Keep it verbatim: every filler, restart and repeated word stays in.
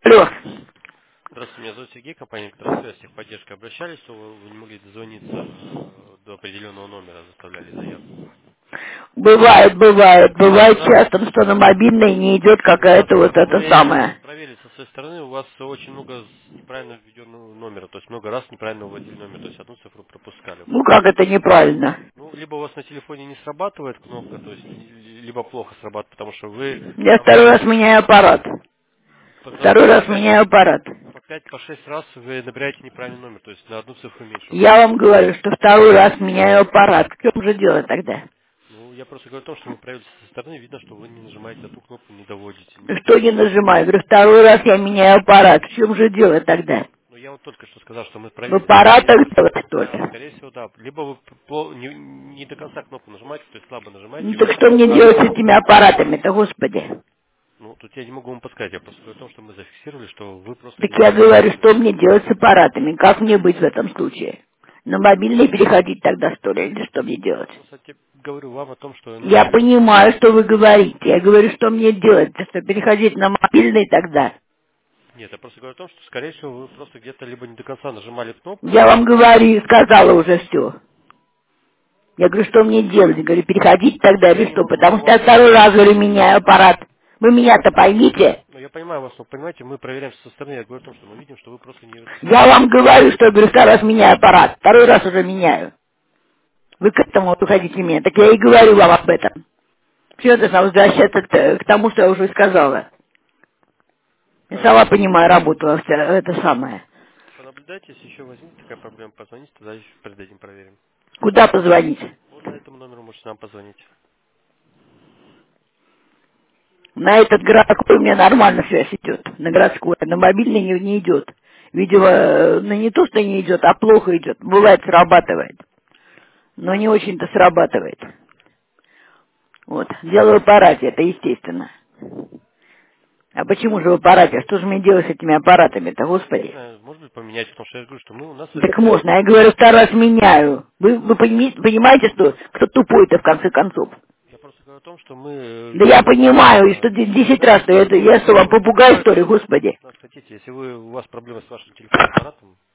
Алло. Здравствуйте, меня зовут Сергей, компания «Электросвязь», техподдержка. Обращались, что вы вы не могли дозвониться э, до определенного номера, заставляли заявку. Бывает, бывает. Бывает Раз, часто, что на мобильной не идет раз какая-то вот мы это проверили, самое. проверили со своей стороны, у вас очень много с- неправильно введенного номера, то есть много раз неправильно вводили номер, то есть одну цифру пропускали. Ну как это неправильно? Ну, либо у вас на телефоне не срабатывает кнопка, то есть, ли- либо плохо срабатывает, потому что вы Я там второй раз меняю аппарат. по, за- Второй по раз пять, меняю аппарат. по пять, по шесть раз вы набираете неправильный номер, то есть на одну цифру меньше Я вводите. вам говорю, что второй раз меняю аппарат. В чем же дело тогда? Ну, я просто говорю о том, что мы проверили со стороны, видно, что вы не нажимаете одну кнопку, не доводите. Не- Что не нажимаю? Говорю, второй раз я меняю аппарат. В чем же дело тогда? Ну, я вот только что сказал, что мы В проверили со стороны, аппаратах то есть, дело, что да, ли? скорее всего, да. Либо вы пл- не, не до конца кнопку нажимаете, то есть слабо Ну нажимаете, и так вы что мне а, делать с этими аппаратами-то, господи? ну, тут я не могу вам подсказать, я просто говорю о том, что мы зафиксировали, что вы просто Так не я нажимаете говорю, что кнопку. мне делать с аппаратами? Как мне быть в этом случае? На мобильный переходить тогда, что ли, или что мне Я делать? просто те- говорю вам о том, что, Я ну, понимаю, что вы говорите. Я говорю, что мне делать? Что переходить на мобильный тогда? нет, я просто говорю о том, что, скорее всего, вы просто где-то либо не до конца нажимали кнопку, Я вам говорю, сказала уже все. Я говорю, что мне делать? Говорю, переходить просто тогда я или не что? могу Потому что я вам. второй раз, говорю, меняю аппарат. Вы меня-то поймите. Ну, я понимаю вас, но, понимаете, мы проверяем со стороны, я говорю о том, что мы видим, что вы просто не Я регистрируете. вам говорю, что, говорю, второй раз меняю аппарат. Второй раз уже меняю. Вы к этому выходите меня. Так я и говорю вам об этом. Все это возвращаться к, к тому, что я уже сказала. Я сама понимаю работу во вся- это самое. Понаблюдайте, если еще возникнет такая проблема, позвоните, тогда еще перед проверим. Куда позвонить? Вот на этому номеру можете нам позвонить. На этот городской у меня нормально связь идет. На городской. На мобильный не, не идет. Видимо, э, ну не то, что не идет, а плохо идет. Бывает, срабатывает. Но не очень-то срабатывает. Вот. Дело в аппарате, это естественно. А почему же в аппарате? Что же мне делать с этими аппаратами-то, Ну, не господи? знаю, может быть поменять, потому что я говорю, что мы у нас Так зарегистрированы. можно. Я говорю, второй раз меняю. Вы, вы пони- понимаете, что кто тупой-то в конце концов? Я просто говорю о том, что мы э, Да я видим, понимаю, и что да, де- если вы десять знаете, раз, что что это, вы я что, вам ну, попугай, что ли, господи? нас хотите, если вы у вас проблемы с вашим телефонным аппаратом,